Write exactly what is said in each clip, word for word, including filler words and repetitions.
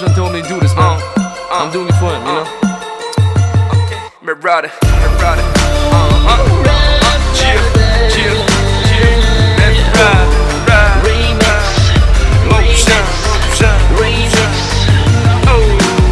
Sean told me to do this, man. Uh, uh, I'm doing it for him, you know? Okay. Mirada, Mirada. Uh, uh, uh, chill, chill, chill. Mirada, Mirada. Remix, Motion, motion, remix. oh.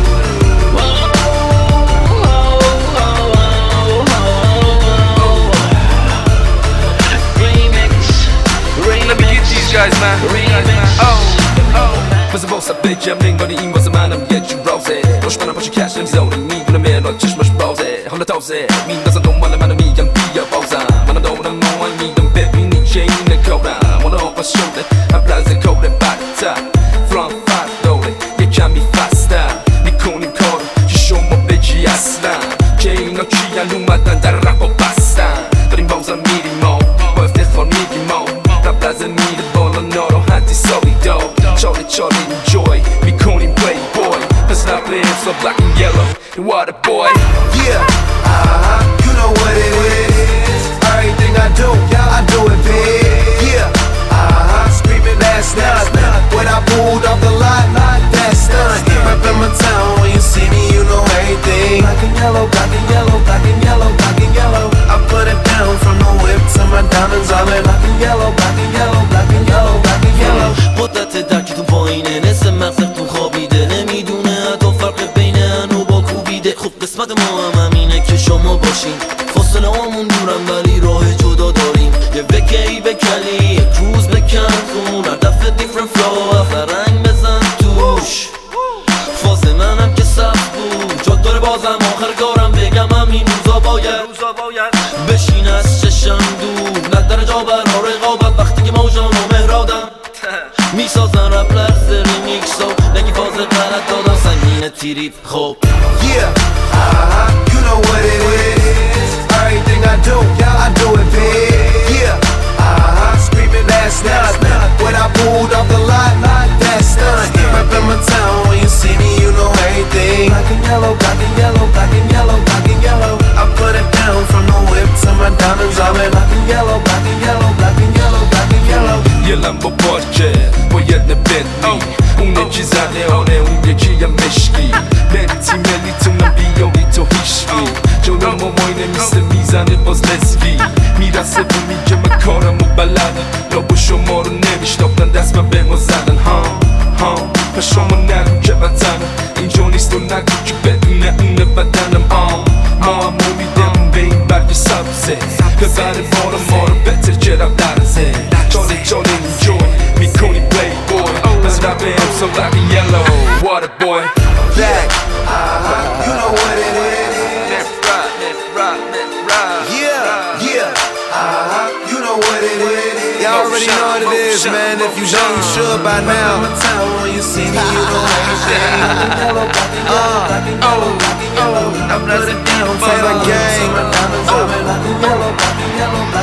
Let me get these guys, man. Oh, oh. Bez włosa bycia mego nie im zamanam jeździ rosy Roszpana poci cash nem zone mi na mnie no czyż masz pauzę Hola tozy mi na zadum ale manu mi jam pija pauza Mana do na mo ani dum baby ni chain na cobra Wanna off my shoulder I blaze code bata From fat dole je chami fasta Ni koni koro ci show mo byci jasna Chain no ci ja luma dan da rapo pasta Torim pauza minimo bo w tych formigimo Na blaze mi de bolo noro hanti solido Chole chole enjoy, me cooning playboy Cause I live so black and yellow, and what a boy. Yeah, uh-huh, you know what it is. Everything I do, I do it big. Yeah, uh-huh, screaming that's nothing. When I pulled off the lot, that's nothing. Reppin' my town, when you see me, you know everything. Black and yellow, black and yellow, black and yellow, black and yellow. I put it down from the whip to my diamonds all in black and yellow, black and yellow, black and yellow, black and yellow. قدرت درکتون پایینه نصف مغزتون خوابیده نمیدونه حتی فرق بین انو با کوبیده خب قسمت ما هم همینه که شما باشین فاصله همون دورم ولی راه جدا داریم یه وکی بکلی یک روز بکن خون هر دفعه دیفرنت فلو آخر رنگ بزن توش فاز منم که سخت بود جا داره بازم آخر کارم بگم همین روزا باید بشین از چشم دور نداره جا برا رقابت وقتی که موجان و مهرادم میسازن رپ لرز ریمیکس و نگی فاز غلط دادم سنگین تیریب خب Yeah, uh-huh, you know what it is. Everything I do, I do it big. Yeah, uh-huh, screaming that's nothing. When I pulled off the lot, that's nothing. Reppin' my town, when you see me, you know everything. Black and yellow, black and yellow, black and yellow, black and yellow. I put it down from the whip to my diamonds all in black and yellow, black and yellow, black and yellow, black and yellow. Jelam po porcie, po jedne Bentley Une ci zaneone, u ci ja myśli Leci melicu nabiją i to hiszki Ciągnę mo mojne misle mizane po zlezgi Mira se bu mi gdzie ma kora mu balada Lobo shomoru ne mi shtopnan das ma bemo zadan Ha, ha, pa shomo naru cevatana Injoni sto nagu ci bedune une badanam Ha, ha, movi dem beyin barge sabze Kazare moro moro beter cerab darze Chole chole enjoy, me coonie playboy Cause I am so black and yellow, what a boy. Black, uh-huh, you know what it is. Yeah, yeah, uh-huh, you know what it is. Y'all already know what it is, man. If you don't, you should by now. When you see me, you know everything. Uh, oh, oh, I'm not a damn for the game.